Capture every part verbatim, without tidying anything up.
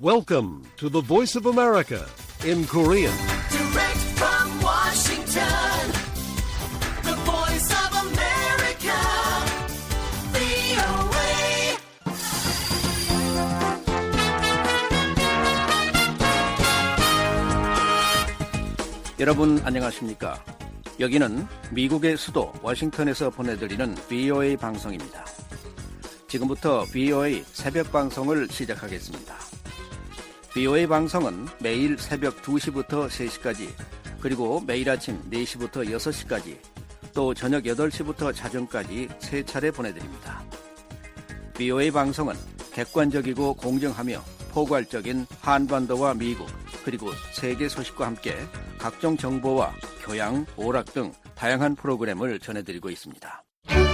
Welcome to the Voice of America in Korean. Direct from Washington, the Voice of America, 브이오에이. 여러분 안녕하십니까? 여기는 미국의 수도 워싱턴에서 보내드리는 브이오에이 방송입니다. 지금부터 브이오에이 새벽 방송을 시작하겠습니다. 브이오에이 방송은 매일 새벽 두 시부터 세 시까지, 그리고 매일 아침 네 시부터 여섯 시까지, 또 저녁 여덟 시부터 자정까지 세 차례 보내드립니다. 브이오에이 방송은 객관적이고 공정하며 포괄적인 한반도와 미국, 그리고 세계 소식과 함께 각종 정보와 교양, 오락 등 다양한 프로그램을 전해드리고 있습니다.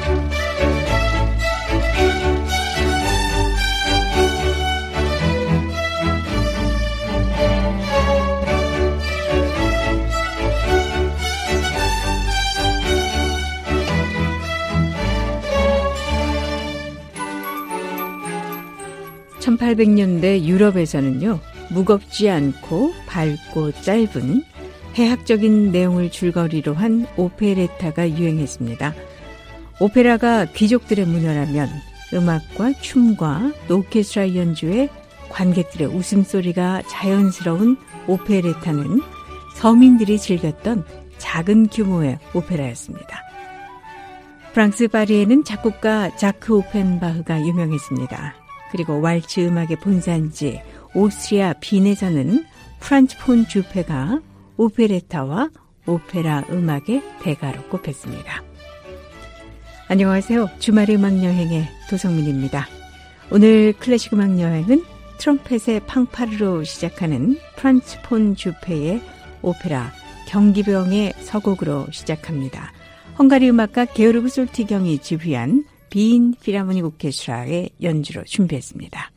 천팔백 년대 유럽에서는요, 무겁지 않고 밝고 짧은 해학적인 내용을 줄거리로 한 오페레타가 유행했습니다. 오페라가 귀족들의 문화라면 음악과 춤과 오케스트라 연주에 관객들의 웃음소리가 자연스러운 오페레타는 서민들이 즐겼던 작은 규모의 오페라였습니다. 프랑스 파리에는 작곡가 자크 오펜바흐가 유명했습니다. 그리고 왈츠 음악의 본산지 오스트리아 빈에서는 프란츠 폰 주페가 오페레타와 오페라 음악의 대가로 꼽혔습니다. 안녕하세요. 주말의 음악여행의 도성민입니다. 오늘 클래식 음악여행은 트럼펫의 팡파르로 시작하는 프란츠 폰 주페의 오페라 경기병의 서곡으로 시작합니다. 헝가리 음악가 게오르그 솔티경이 지휘한 빈 필하모닉 오케스트라의 연주로 준비했습니다.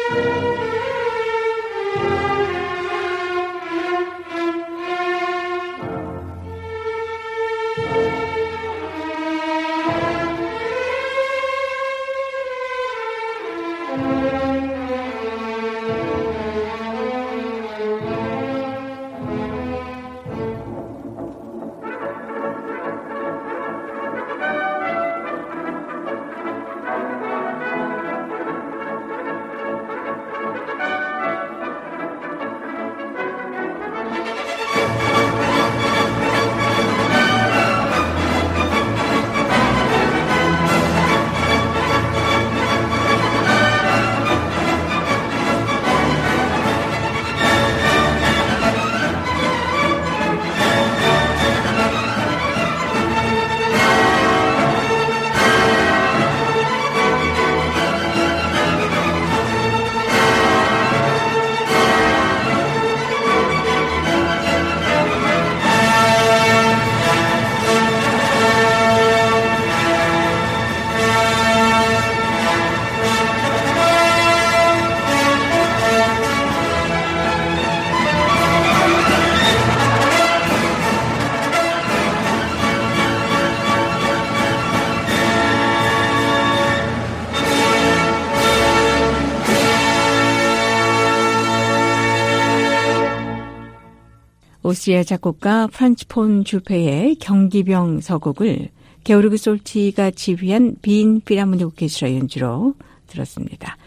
오스트리아 작곡가 프란츠 폰 주페의 경기병 서곡을 게오르그 솔티가 지휘한 빈 필하모닉 오케스트라 연주로 들었습니다.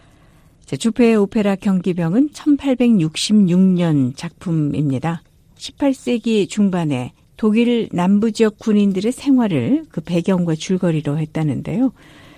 자, 주페의 오페라 경기병은 천팔백육십육 년 작품입니다. 십팔 세기 중반에 독일 남부 지역 군인들의 생활을 그 배경과 줄거리로 했다는데요.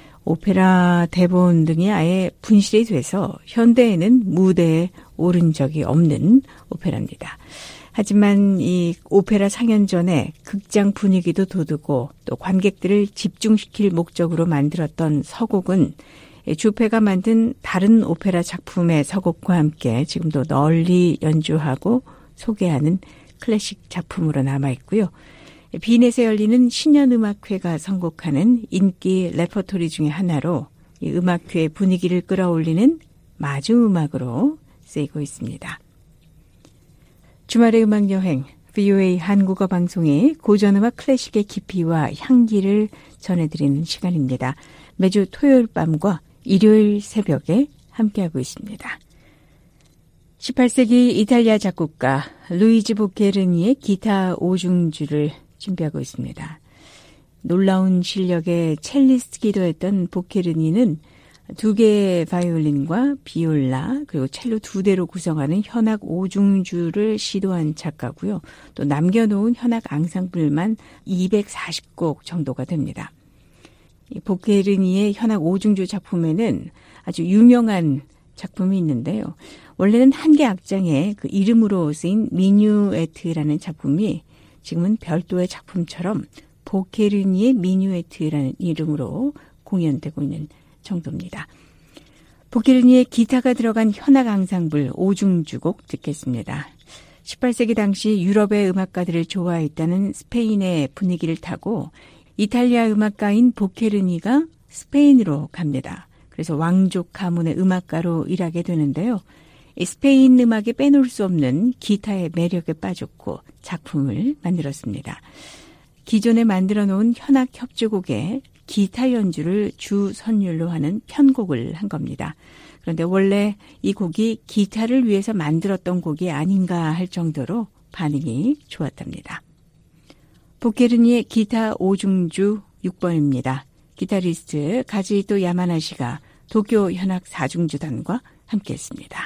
오페라 대본 등이 아예 분실이 돼서 현대에는 무대에 오른 적이 없는 오페라입니다. 하지만 이 오페라 상연 전에 극장 분위기도 돋우고 또 관객들을 집중시킬 목적으로 만들었던 서곡은 주페가 만든 다른 오페라 작품의 서곡과 함께 지금도 널리 연주하고 소개하는 클래식 작품으로 남아있고요. 빈에서 열리는 신년음악회가 선곡하는 인기 레퍼토리 중에 하나로 이 음악회의 분위기를 끌어올리는 마중음악으로 쓰이고 있습니다. 주말의 음악여행, 브이오에이 한국어 방송이 고전음악 클래식의 깊이와 향기를 전해드리는 시간입니다. 매주 토요일 밤과 일요일 새벽에 함께하고 있습니다. 십팔 세기 이탈리아 작곡가 루이지 보케르니의 기타 오중주를 준비하고 있습니다. 놀라운 실력의 첼리스트기도 했던 보케르니는 두 개의 바이올린과 비올라 그리고 첼로 두 대로 구성하는 현악 오중주를 시도한 작가고요. 또 남겨놓은 현악 앙상블만 이백사십 곡 정도가 됩니다. 이 보케르니의 현악 오중주 작품에는 아주 유명한 작품이 있는데요. 원래는 한 개 악장에 그 이름으로 쓰인 미뉴에트라는 작품이 지금은 별도의 작품처럼 보케르니의 미뉴에트라는 이름으로 공연되고 있는 정도입니다. 보케르니의 기타가 들어간 현악 앙상블 오중주곡 듣겠습니다. 십팔 세기 당시 유럽의 음악가들을 좋아했다는 스페인의 분위기를 타고 이탈리아 음악가인 보케르니가 스페인으로 갑니다. 그래서 왕족 가문의 음악가로 일하게 되는데요. 이 스페인 음악에 빼놓을 수 없는 기타의 매력에 빠졌고 작품을 만들었습니다. 기존에 만들어 놓은 현악 협주곡에 기타 연주를 주 선율로 하는 편곡을 한 겁니다. 그런데 원래 이 곡이 기타를 위해서 만들었던 곡이 아닌가 할 정도로 반응이 좋았답니다. 보케르니의 기타 오중주 육 번입니다. 기타리스트 가지히토 야마나시가 도쿄 현악 사중주단과 함께했습니다.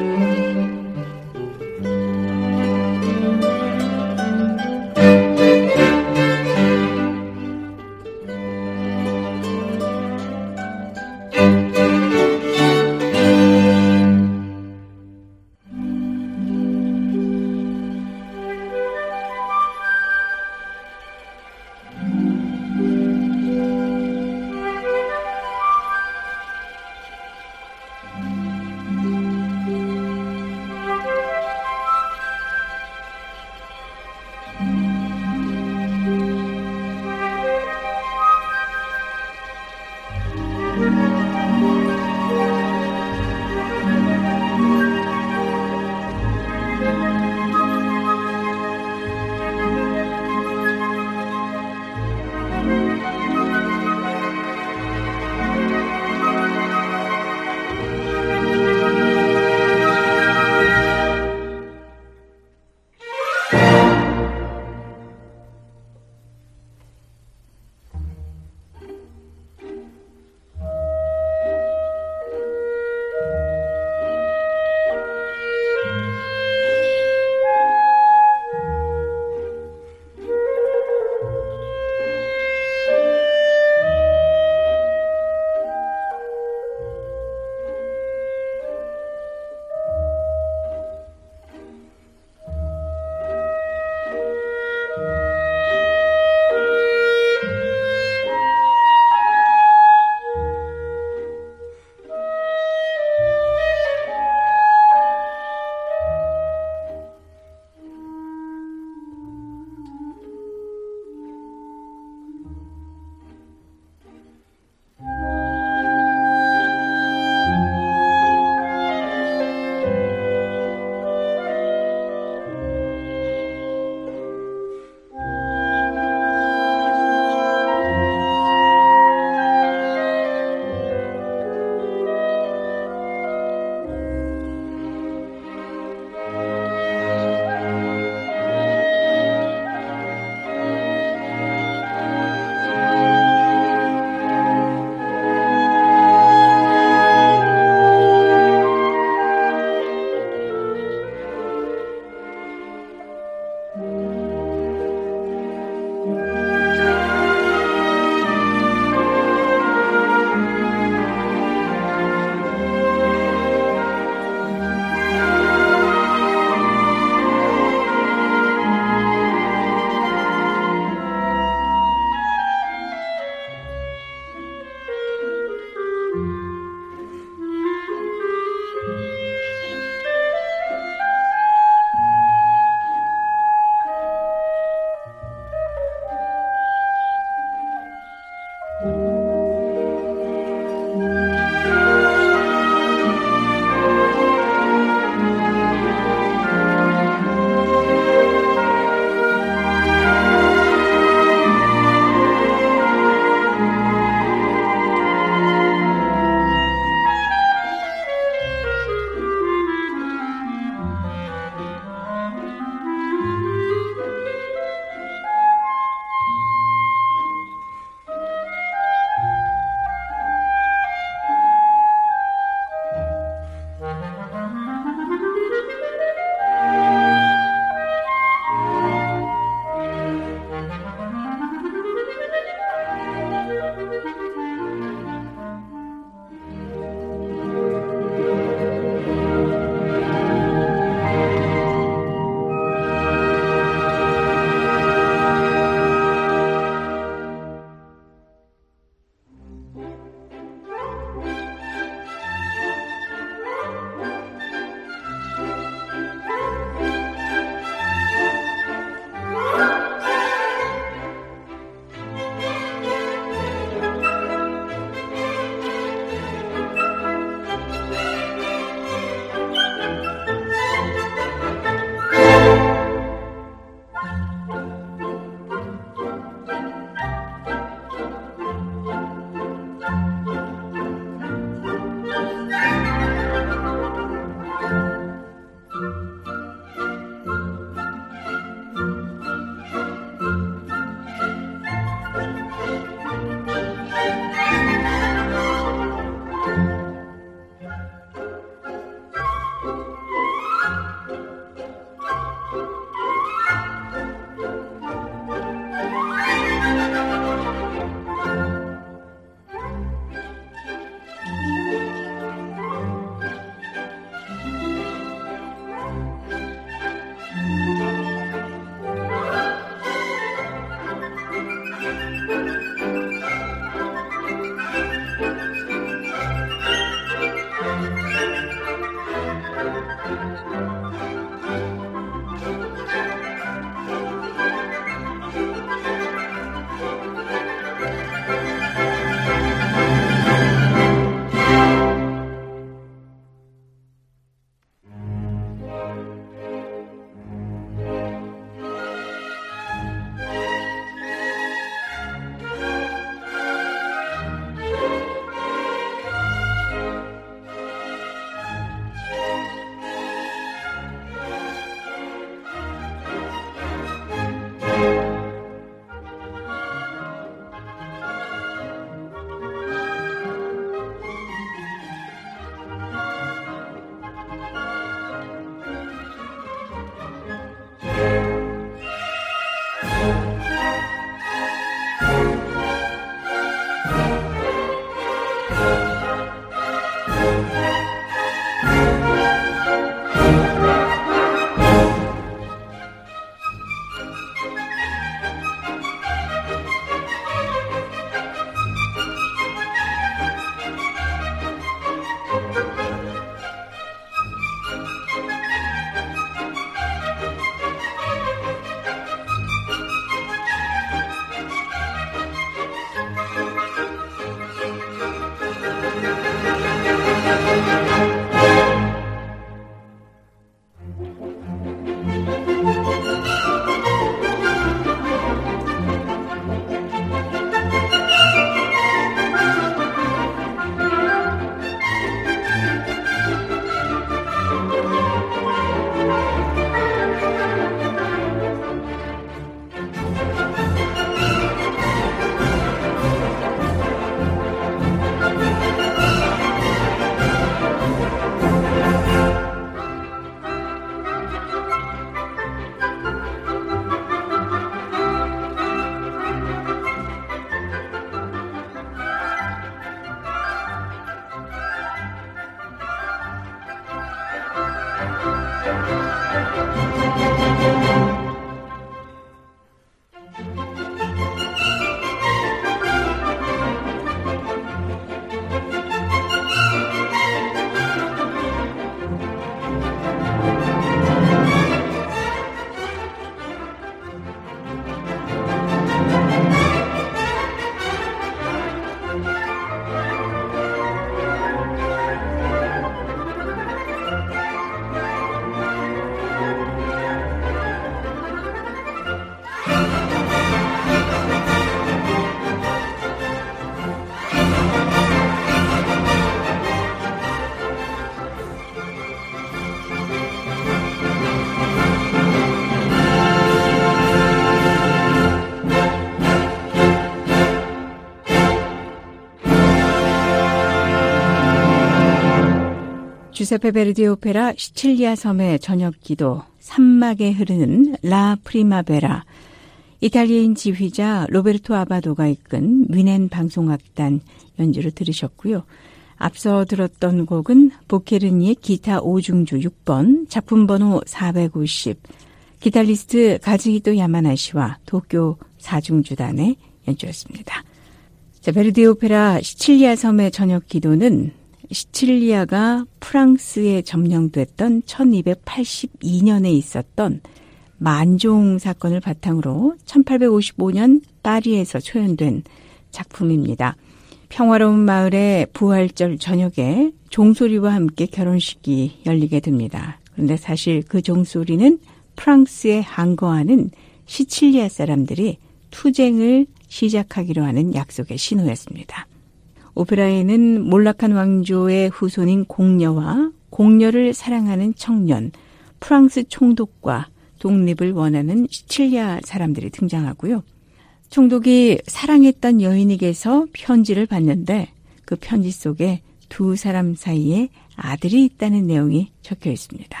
주세페 베르디 오페라 시칠리아 섬의 저녁기도, 산막에 흐르는 라 프리마베라, 이탈리아인 지휘자 로베르토 아바도가 이끈 위넨 방송악단 연주를 들으셨고요. 앞서 들었던 곡은 보케르니의 기타 오중주 육 번, 작품 번호 사백오십, 기타리스트 가즈히토 야마나시와 도쿄 사중주단의 연주였습니다. 자, 베르디 오페라 시칠리아 섬의 저녁 기도는 시칠리아가 프랑스에 점령됐던 천이백팔십이 년에 있었던 만종 사건을 바탕으로 천팔백오십오 년 파리에서 초연된 작품입니다. 평화로운 마을의 부활절 저녁에 종소리와 함께 결혼식이 열리게 됩니다. 그런데 사실 그 종소리는 프랑스에 항거하는 시칠리아 사람들이 투쟁을 시작하기로 하는 약속의 신호였습니다. 오페라에는 몰락한 왕조의 후손인 공녀와 공녀를 사랑하는 청년, 프랑스 총독과 독립을 원하는 시칠리아 사람들이 등장하고요. 총독이 사랑했던 여인에게서 편지를 받는데 그 편지 속에 두 사람 사이에 아들이 있다는 내용이 적혀 있습니다.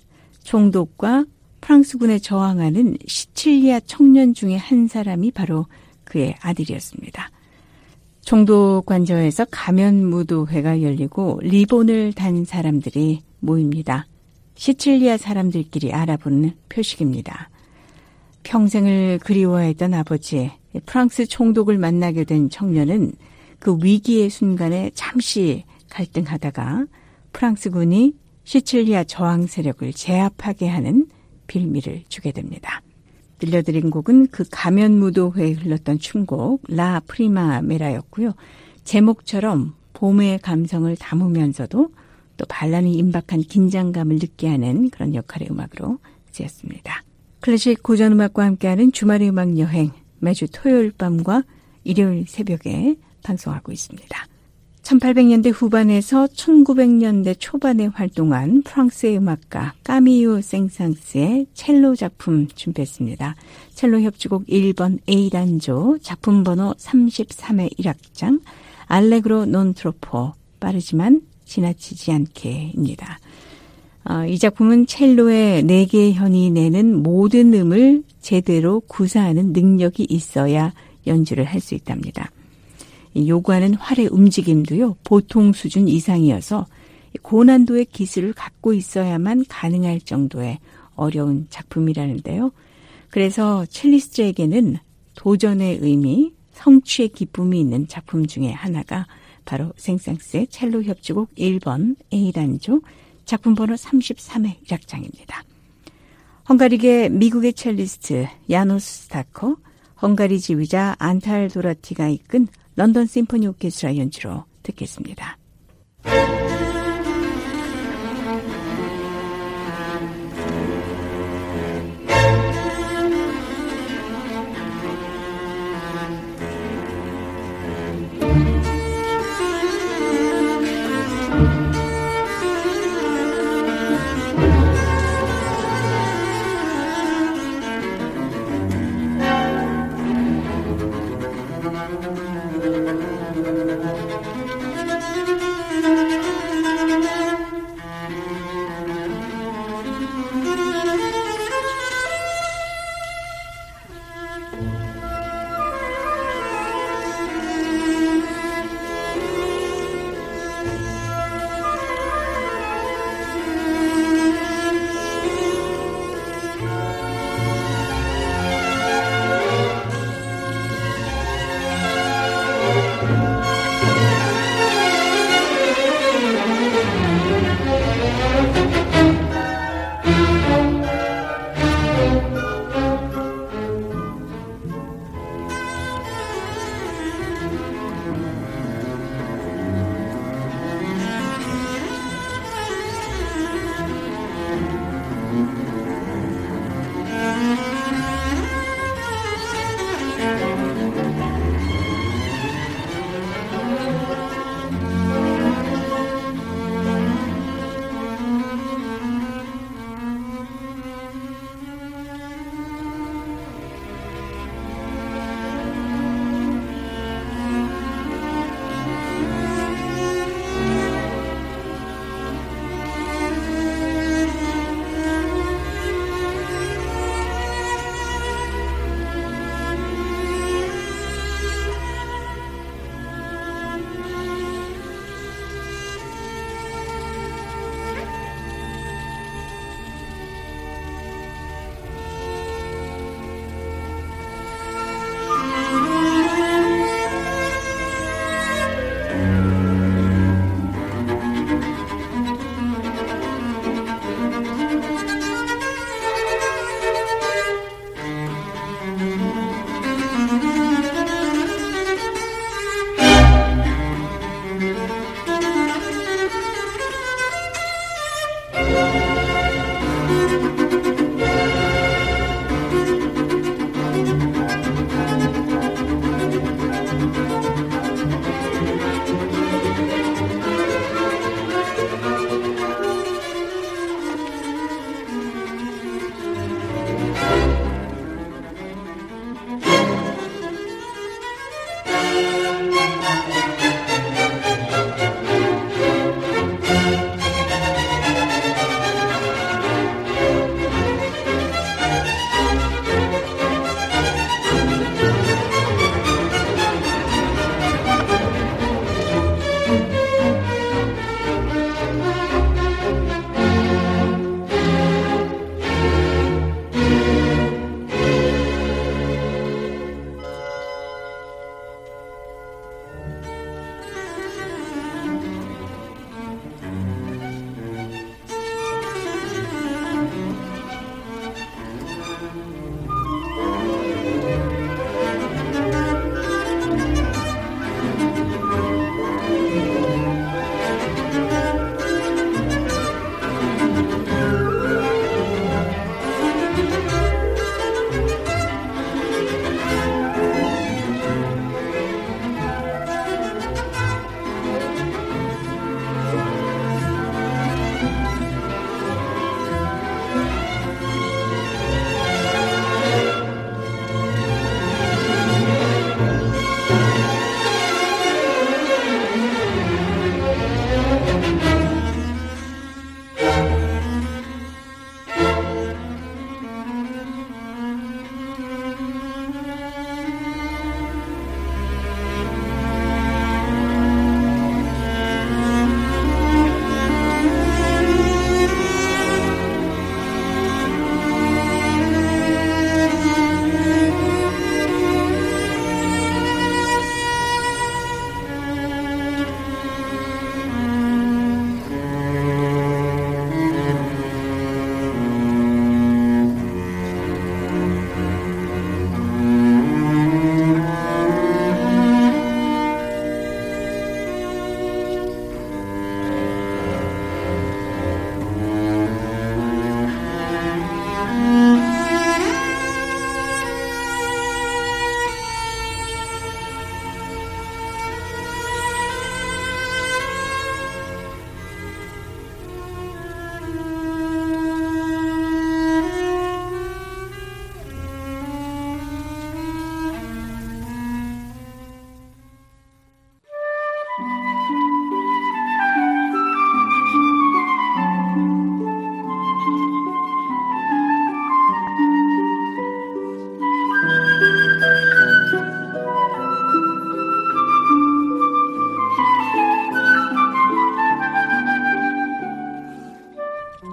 총독과 프랑스군에 저항하는 시칠리아 청년 중에 한 사람이 바로 그의 아들이었습니다. 총독 관저에서 가면무도회가 열리고 리본을 단 사람들이 모입니다. 시칠리아 사람들끼리 알아보는 표식입니다. 평생을 그리워했던 아버지, 프랑스 총독을 만나게 된 청년은 그 위기의 순간에 잠시 갈등하다가 프랑스군이 시칠리아 저항 세력을 제압하게 하는 빌미를 주게 됩니다. 들려드린 곡은 그 가면무도회에 흘렀던 춤곡 라 프리마메라였고요. 제목처럼 봄의 감성을 담으면서도 또 반란이 임박한 긴장감을 느끼게 하는 그런 역할의 음악으로 쓰였습니다. 클래식 고전음악과 함께하는 주말의 음악 여행, 매주 토요일 밤과 일요일 새벽에 방송하고 있습니다. 천팔백 년대 후반에서 천구백 년대 초반에 활동한 프랑스의 음악가 까미유 생상스의 첼로 작품 준비했습니다. 첼로 협주곡 일 번 A단조, 작품 번호 삼십삼의 일 악장, 알레그로 non troppo, 빠르지만 지나치지 않게입니다. 어, 이 작품은 첼로의 네 개의 현이 내는 모든 음을 제대로 구사하는 능력이 있어야 연주를 할 수 있답니다. 요구하는 활의 움직임도요, 보통 수준 이상이어서 고난도의 기술을 갖고 있어야만 가능할 정도의 어려운 작품이라는데요. 그래서 첼리스트에게는 도전의 의미, 성취의 기쁨이 있는 작품 중에 하나가 바로 생상스의 첼로 협주곡 일 번 A단조, 작품 번호 삼십삼의 일 악장입니다. 헝가리계 미국의 첼리스트 야노스 스타커, 헝가리 지휘자 안탈 도라티가 이끈 런던 심포니 오케스트라 연주로 듣겠습니다.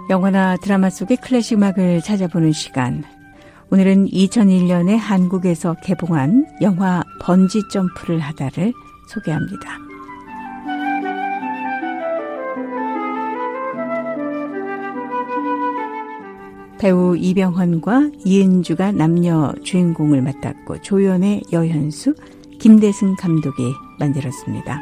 영화나 드라마 속의 클래식 음악을 찾아보는 시간. 오늘은 이천일 년에 한국에서 개봉한 영화 번지 점프를 하다를 소개합니다. 배우 이병헌과 이은주가 남녀 주인공을 맡았고 조연의 여현수, 김대승 감독이 만들었습니다.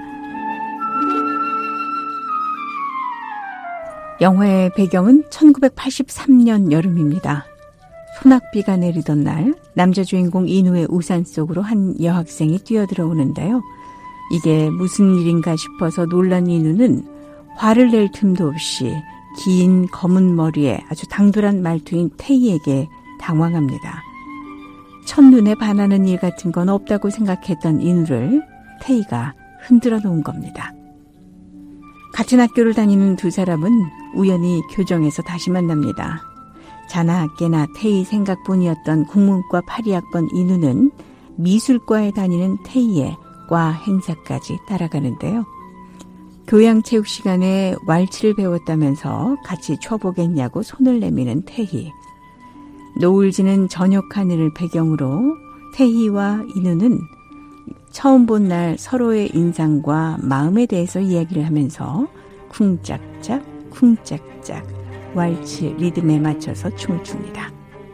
영화의 배경은 천구백팔십삼 년 여름입니다. 소낙비가 내리던 날 남자 주인공 인우의 우산 속으로 한 여학생이 뛰어들어오는데요. 이게 무슨 일인가 싶어서 놀란 인우는 화를 낼 틈도 없이 긴 검은 머리에 아주 당돌한 말투인 태희에게 당황합니다. 첫눈에 반하는 일 같은 건 없다고 생각했던 인우를 태희가 흔들어 놓은 겁니다. 같은 학교를 다니는 두 사람은 우연히 교정에서 다시 만납니다. 자나 깨나 태희 생각뿐이었던 국문과 팔 이 학번 인우는 미술과에 다니는 태희의 과 행사까지 따라가는데요. 교양체육 시간에 왈츠를 배웠다면서 같이 쳐보겠냐고 손을 내미는 태희. 노을 지는 저녁 하늘을 배경으로 태희와 인우는 처음 본 날 서로의 인상과 마음에 대해서 이야기를 하면서 쿵짝짝 쿵짝짝 왈츠 리듬에 맞춰서 춤을 춥니다.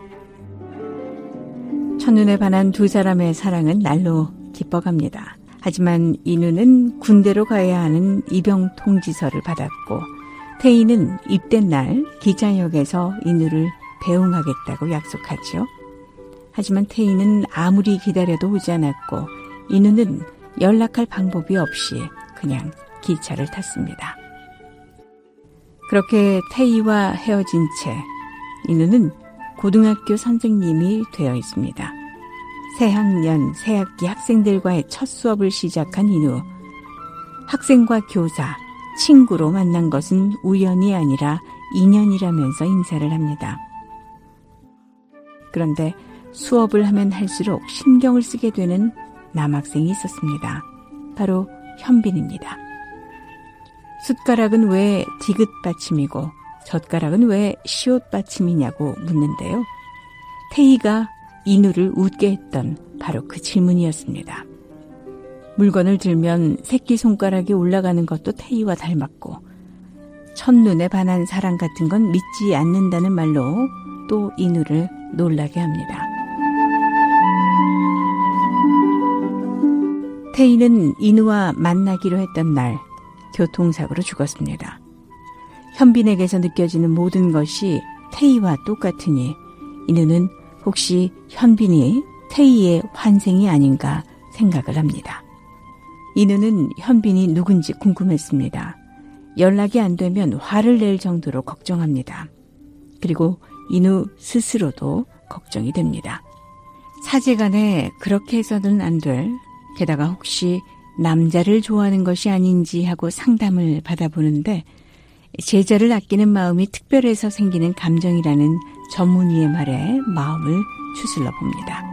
첫눈에 반한 두 사람의 사랑은 날로 깊어갑니다. 하지만 인우는 군대로 가야 하는 입영 통지서를 받았고 태희는 입된 날 기차역에서 인우를 배웅하겠다고 약속하죠. 하지만 태희는 아무리 기다려도 오지 않았고 인우는 연락할 방법이 없이 그냥 기차를 탔습니다. 그렇게 태희와 헤어진 채 인우는 고등학교 선생님이 되어 있습니다. 새학년, 새학기 학생들과의 첫 수업을 시작한 인우. 학생과 교사, 친구로 만난 것은 우연이 아니라 인연이라면서 인사를 합니다. 그런데 수업을 하면 할수록 신경을 쓰게 되는 남학생이 있었습니다. 바로 현빈입니다. 숟가락은 왜 디귿 받침이고 젓가락은 왜 시옷 받침이냐고 묻는데요. 태희가 인우를 웃게 했던 바로 그 질문이었습니다. 물건을 들면 새끼손가락이 올라가는 것도 태희와 닮았고 첫눈에 반한 사랑 같은 건 믿지 않는다는 말로 또 인우를 놀라게 합니다. 태희는 인우와 만나기로 했던 날 교통사고로 죽었습니다. 현빈에게서 느껴지는 모든 것이 태희와 똑같으니 인우는 혹시 현빈이 태희의 환생이 아닌가 생각을 합니다. 인우는 현빈이 누군지 궁금했습니다. 연락이 안 되면 화를 낼 정도로 걱정합니다. 그리고 인우 스스로도 걱정이 됩니다. 사제간에 그렇게 해서는 안 될, 게다가 혹시 남자를 좋아하는 것이 아닌지 하고 상담을 받아보는데 제자를 아끼는 마음이 특별해서 생기는 감정이라는 전문의의 말에 마음을 추슬러 봅니다.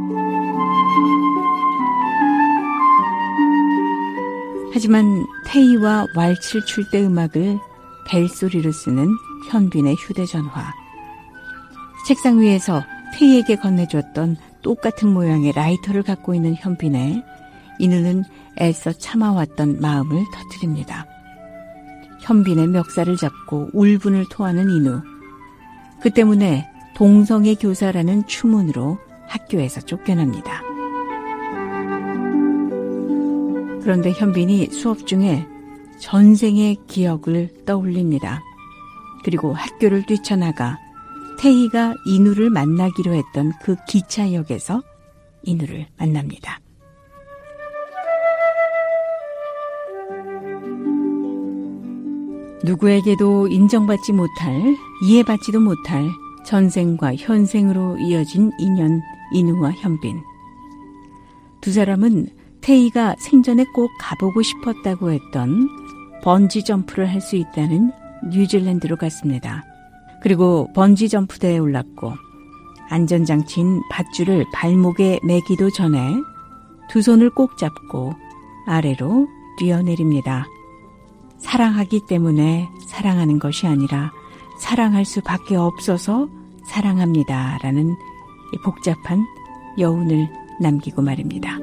하지만 태희와 왈츠를 출 때 음악을 벨소리로 쓰는 현빈의 휴대전화. 책상 위에서 태희에게 건네줬던 똑같은 모양의 라이터를 갖고 있는 현빈에 인우는 애써 참아왔던 마음을 터뜨립니다. 현빈의 멱살을 잡고 울분을 토하는 인우. 그 때문에 동성애 교사라는 추문으로 학교에서 쫓겨납니다. 그런데 현빈이 수업 중에 전생의 기억을 떠올립니다. 그리고 학교를 뛰쳐나가 태희가 인우를 만나기로 했던 그 기차역에서 인우를 만납니다. 누구에게도 인정받지 못할, 이해받지도 못할 전생과 현생으로 이어진 인연 인우와 현빈. 두 사람은 태희가 생전에 꼭 가보고 싶었다고 했던 번지 점프를 할 수 있다는 뉴질랜드로 갔습니다. 그리고 번지 점프대에 올랐고 안전장치인 밧줄을 발목에 매기도 전에 두 손을 꼭 잡고 아래로 뛰어내립니다. 사랑하기 때문에 사랑하는 것이 아니라 사랑할 수밖에 없어서 사랑합니다 라는 복잡한 여운을 남기고 말입니다.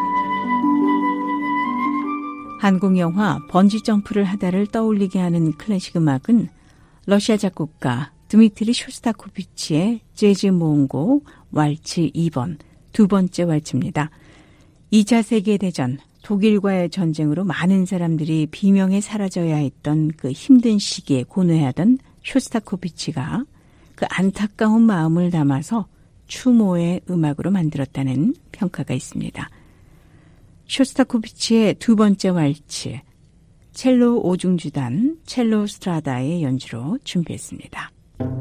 한국 영화 번지점프를 하다를 떠올리게 하는 클래식 음악은 러시아 작곡가 드미트리 쇼스타코비치의 재즈 모음곡 왈츠 이 번, 두 번째 왈츠입니다. 이 차 세계대전, 독일과의 전쟁으로 많은 사람들이 비명에 사라져야 했던 그 힘든 시기에 고뇌하던 쇼스타코비치가 그 안타까운 마음을 담아서 추모의 음악으로 만들었다는 평가가 있습니다. 쇼스타코비치의 두 번째 왈츠, 첼로 오중주단 첼로 스트라다의 연주로 준비했습니다.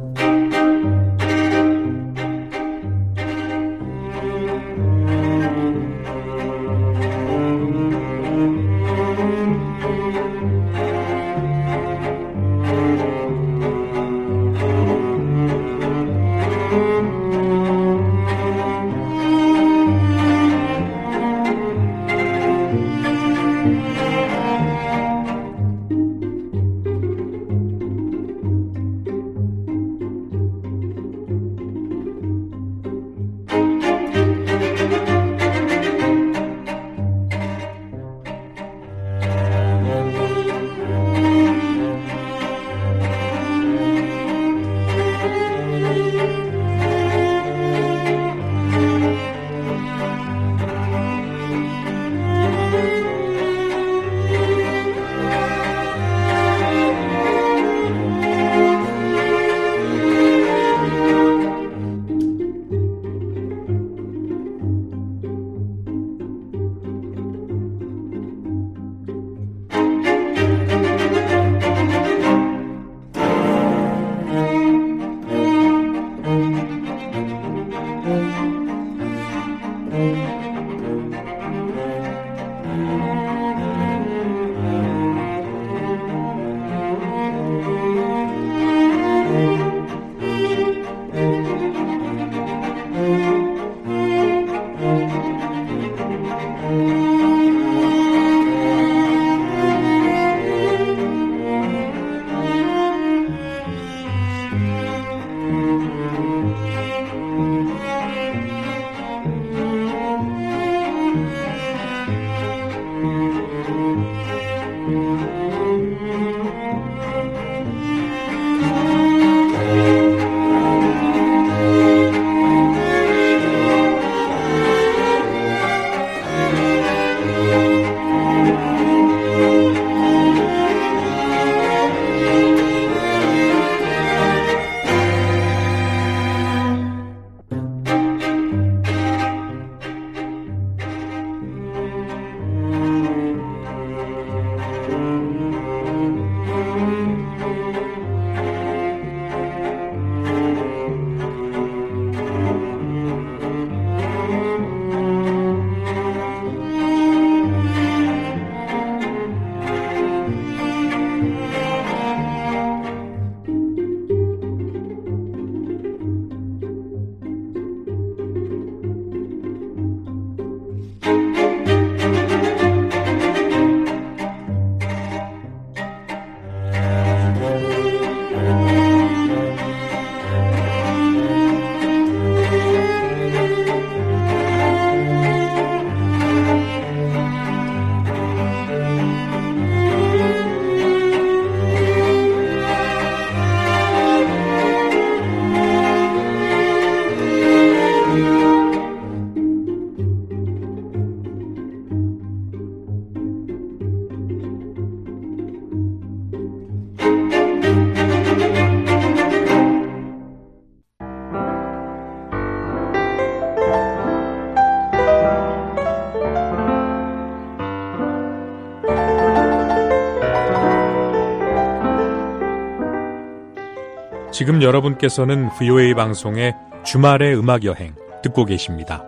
지금 여러분께서는 브이오에이 방송의 주말의 음악여행 듣고 계십니다.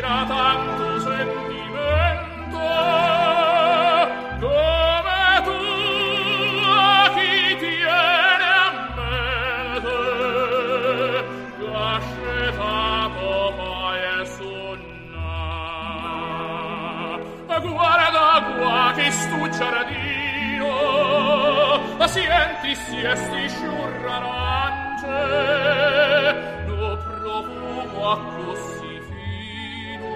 Sienti, siesti, sciurrarance, lo profumo a così fino,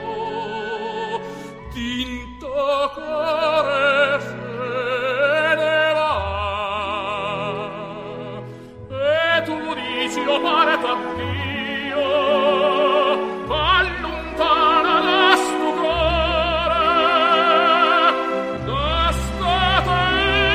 tinto core se ne va. E tu dici, lo pare t'addio, allontana da sto cuore, da sta terra.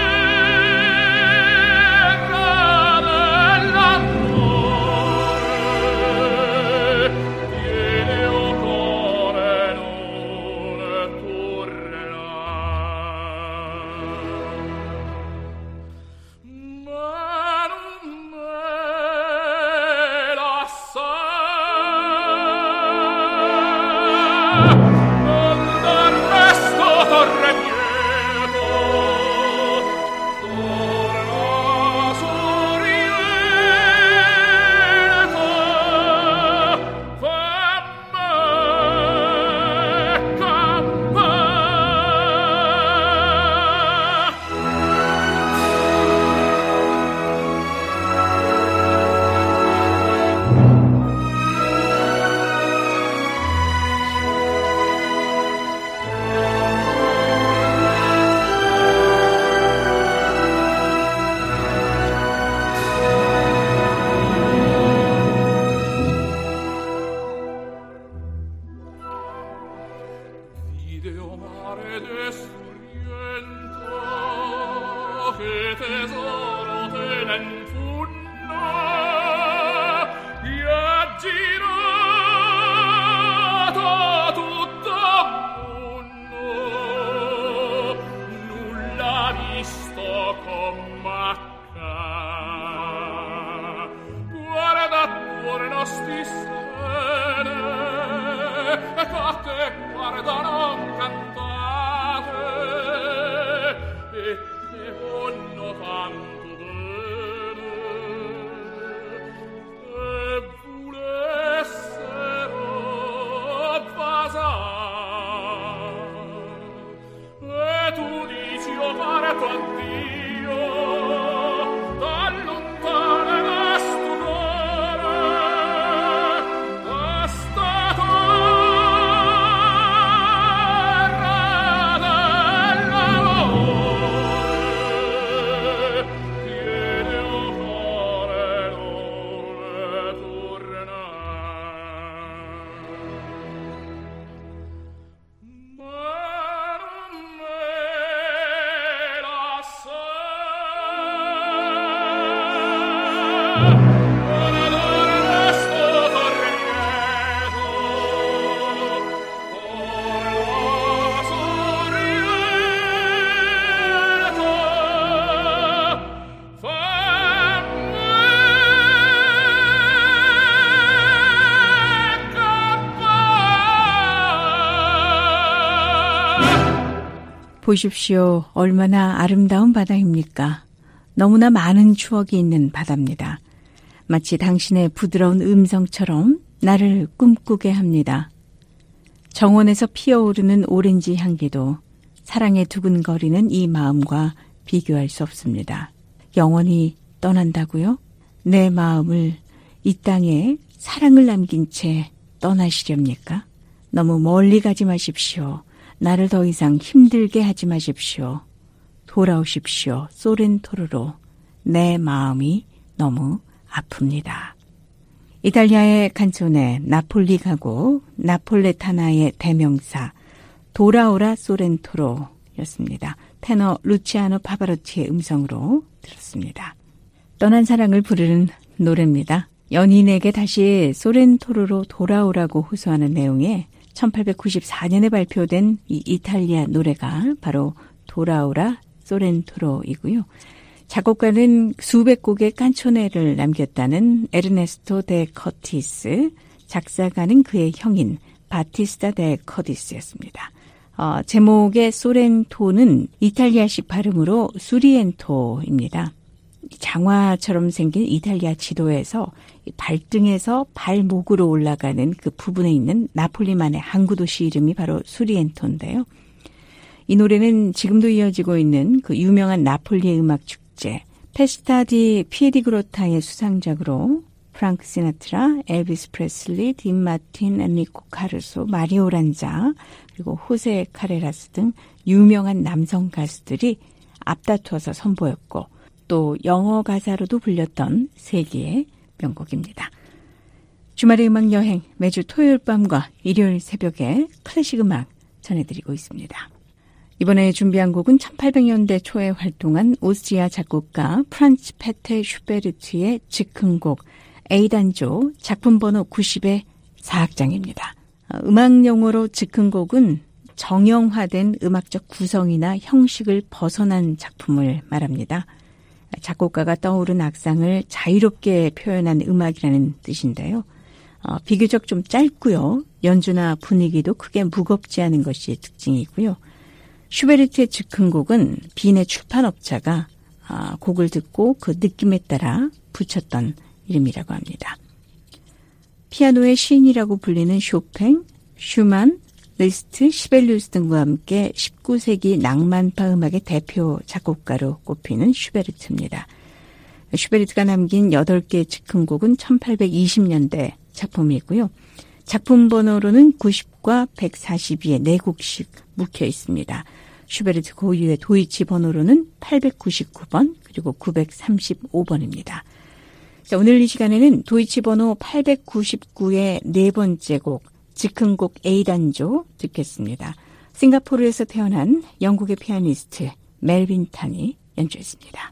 보십시오. 얼마나 아름다운 바다입니까? 너무나 많은 추억이 있는 바다입니다. 마치 당신의 부드러운 음성처럼 나를 꿈꾸게 합니다. 정원에서 피어오르는 오렌지 향기도 사랑에 두근거리는 이 마음과 비교할 수 없습니다. 영원히 떠난다고요? 내 마음을 이 땅에 사랑을 남긴 채 떠나시렵니까? 너무 멀리 가지 마십시오. 나를 더 이상 힘들게 하지 마십시오. 돌아오십시오. 소렌토로로. 내 마음이 너무 아픕니다. 이탈리아의 칸초네 나폴리 가곡 나폴레타나의 대명사 돌아오라 소렌토로였습니다. 테너 루치아노 파바로티의 음성으로 들었습니다. 떠난 사랑을 부르는 노래입니다. 연인에게 다시 소렌토로로 돌아오라고 호소하는 내용의 천팔백구십사 년에 발표된 이 이탈리아 노래가 바로 돌아오라 소렌토로이고요. 작곡가는 수백 곡의 칸초네를 남겼다는 에르네스토 데 커티스, 작사가는 그의 형인 바티스타 데 커디스였습니다. 어, 제목의 소렌토는 이탈리아식 발음으로 수리엔토입니다. 장화처럼 생긴 이탈리아 지도에서 발등에서 발목으로 올라가는 그 부분에 있는 나폴리만의 항구 도시 이름이 바로 수리엔토인데요. 이 노래는 지금도 이어지고 있는 그 유명한 나폴리의 음악 축제 페스타 디 피에디그로타의 수상작으로 프랑크 시나트라, 엘비스 프레슬리, 딘 마틴, 엔리코 카르소, 마리오 란자 그리고 호세 카레라스 등 유명한 남성 가수들이 앞다투어서 선보였고 또 영어 가사로도 불렸던 세계의 명곡입니다. 주말의 음악 여행 매주 토요일 밤과 일요일 새벽에 클래식 음악 전해드리고 있습니다. 이번에 준비한 곡은 천팔백 년대 초에 활동한 오스트리아 작곡가 프란츠 페테 슈베르트의 즉흥곡 A단조 작품 번호 구십의 사악장입니다. 음악 용어로 즉흥곡은 정형화된 음악적 구성이나 형식을 벗어난 작품을 말합니다. 작곡가가 떠오른 악상을 자유롭게 표현한 음악이라는 뜻인데요. 어, 비교적 좀 짧고요. 연주나 분위기도 크게 무겁지 않은 것이 특징이고요. 슈베르트의 즉흥곡은 빈의 출판업자가 어, 곡을 듣고 그 느낌에 따라 붙였던 이름이라고 합니다. 피아노의 시인이라고 불리는 쇼팽, 슈만, 리스트, 시벨리우스 등과 함께 십구 세기 낭만파 음악의 대표 작곡가로 꼽히는 슈베르트입니다. 슈베르트가 남긴 여덟 개의 즉흥곡은 천팔백이십 년대 작품이고요. 작품 번호로는 구십과 백사십이의 네 곡씩 묵혀 있습니다. 슈베르트 고유의 도이치 번호로는 팔백구십구 번 그리고 구백삼십오 번입니다. 자, 오늘 이 시간에는 도이치 번호 팔백구십구의 네 번째 곡 즉흥곡 A단조 듣겠습니다. 싱가포르에서 태어난 영국의 피아니스트 멜빈 탄이 연주했습니다.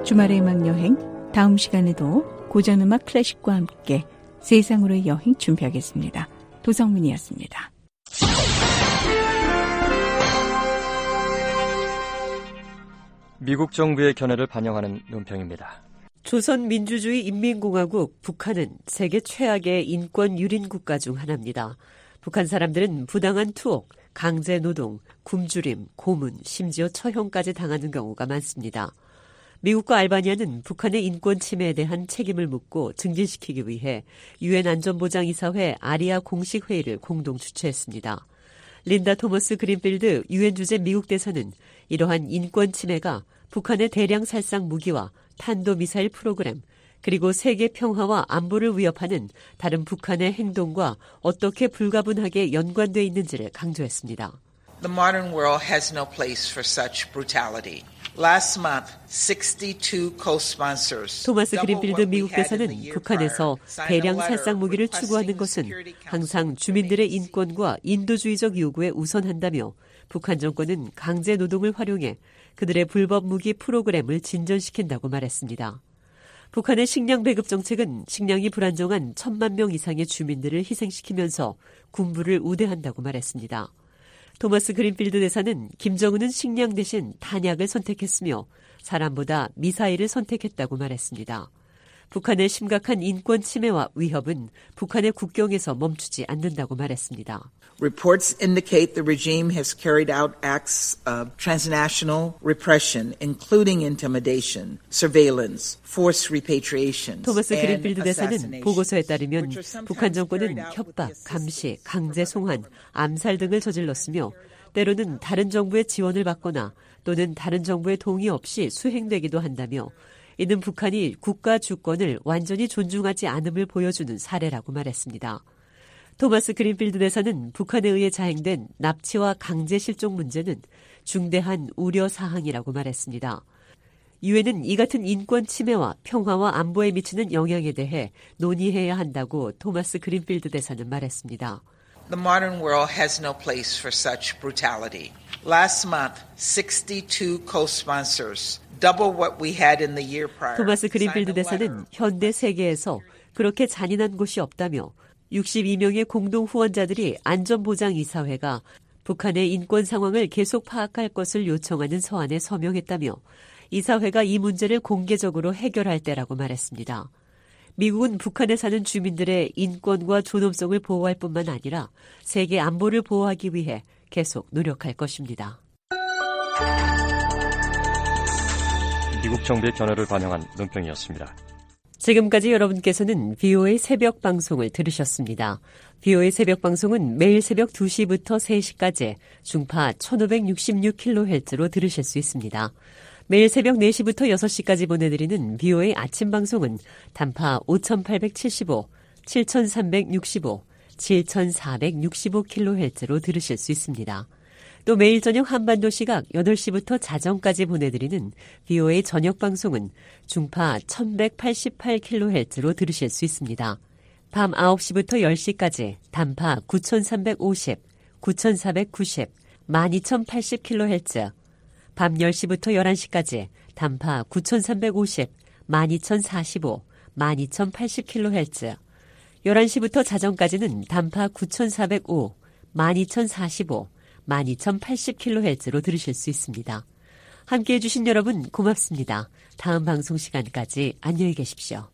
주말의 음악 여행, 다음 시간에도 고전음악 클래식과 함께 세상으로의 여행 준비하겠습니다. 도성민이었습니다. 미국 정부의 견해를 반영하는 논평입니다. 조선민주주의인민공화국 북한은 세계 최악의 인권 유린 국가 중 하나입니다. 북한 사람들은 부당한 투옥, 강제노동, 굶주림, 고문, 심지어 처형까지 당하는 경우가 많습니다. 미국과 알바니아는 북한의 인권 침해에 대한 책임을 묻고 증진시키기 위해 유엔 안전보장이사회 아리아 공식회의를 공동 주최했습니다. 린다 토머스 그린필드 유엔 주재 미국 대사는 이러한 인권 침해가 북한의 대량 살상 무기와 탄도미사일 프로그램, 그리고 세계 평화와 안보를 위협하는 다른 북한의 행동과 어떻게 불가분하게 연관되어 있는지를 강조했습니다. The modern world has no place for such brutality. Last month, sixty-two co-sponsors. 토마스 그린필드 미국 대사는 북한에서 대량 살상 무기를 추구하는 것은 항상 주민들의 인권과 인도주의적 요구에 우선한다며 북한 정권은 강제 노동을 활용해 그들의 불법 무기 프로그램을 진전시킨다고 말했습니다. 북한의 식량 배급 정책은 식량이 불안정한 천만 명 이상의 주민들을 희생시키면서 군부를 우대한다고 말했습니다. 토마스 그린필드 대사는 김정은은 식량 대신 탄약을 선택했으며 사람보다 미사일을 선택했다고 말했습니다. 북한의 심각한 인권 침해와 위협은 북한의 국경에서 멈추지 않는다고 말했습니다. Reports indicate the regime has carried out acts of transnational repression, including intimidation, surveillance, forced repatriation. 토마스 그린필드 대사는 보고서에 따르면 북한 정권은 협박, 감시, 강제 송환, 암살 등을 저질렀으며 때로는 다른 정부의 지원을 받거나 또는 다른 정부의 동의 없이 수행되기도 한다며 이는 북한이 국가 주권을 완전히 존중하지 않음을 보여주는 사례라고 말했습니다. 토마스 그린필드 대사는 북한에 의해 자행된 납치와 강제 실종 문제는 중대한 우려 사항이라고 말했습니다. 유엔은 이 같은 인권 침해와 평화와 안보에 미치는 영향에 대해 논의해야 한다고 토마스 그린필드 대사는 말했습니다. The modern world has no place for such brutality. Last month, sixty-two co-sponsors, double what we had in the year prior. 토마스 그린필드 대사는 현대 세계에서 그렇게 잔인한 곳이 없다며 육십이 명의 공동 후원자들이 안전보장이사회가 북한의 인권 상황을 계속 파악할 것을 요청하는 서한에 서명했다며 이사회가 이 문제를 공개적으로 해결할 때라고 말했습니다. 미국은 북한에 사는 주민들의 인권과 존엄성을 보호할 뿐만 아니라 세계 안보를 보호하기 위해 계속 노력할 것입니다. 미국 정부의 견해를 반영한 논평이었습니다. 지금까지 여러분께서는 비오에이 새벽 방송을 들으셨습니다. 비오에이 새벽 방송은 매일 새벽 두 시부터 세 시까지 중파 천오백육십육 킬로헤르츠로 들으실 수 있습니다. 매일 새벽 네 시부터 여섯 시까지 보내드리는 비오에이 아침 방송은 단파 오천팔백칠십오, 칠천삼백육십오, 칠천사백육십오 킬로헤르츠로 들으실 수 있습니다. 또 매일 저녁 한반도 시각 여덟 시부터 자정까지 보내드리는 비오에이 저녁 방송은 중파 천백팔십팔 킬로헤르츠로 들으실 수 있습니다. 밤 아홉 시부터 열 시까지 단파 구천삼백오십, 구천사백구십, 만 이천팔십 킬로헤르츠, 밤 열 시부터 열한 시까지 단파 구천삼백오십, 만 이천사십오, 만 이천팔십 킬로헤르츠, 열한 시부터 자정까지는 단파 구천사백오, 만 이천사십오, 만 이천팔십 킬로헤르츠로 들으실 수 있습니다. 함께해 주신 여러분 고맙습니다. 다음 방송 시간까지 안녕히 계십시오.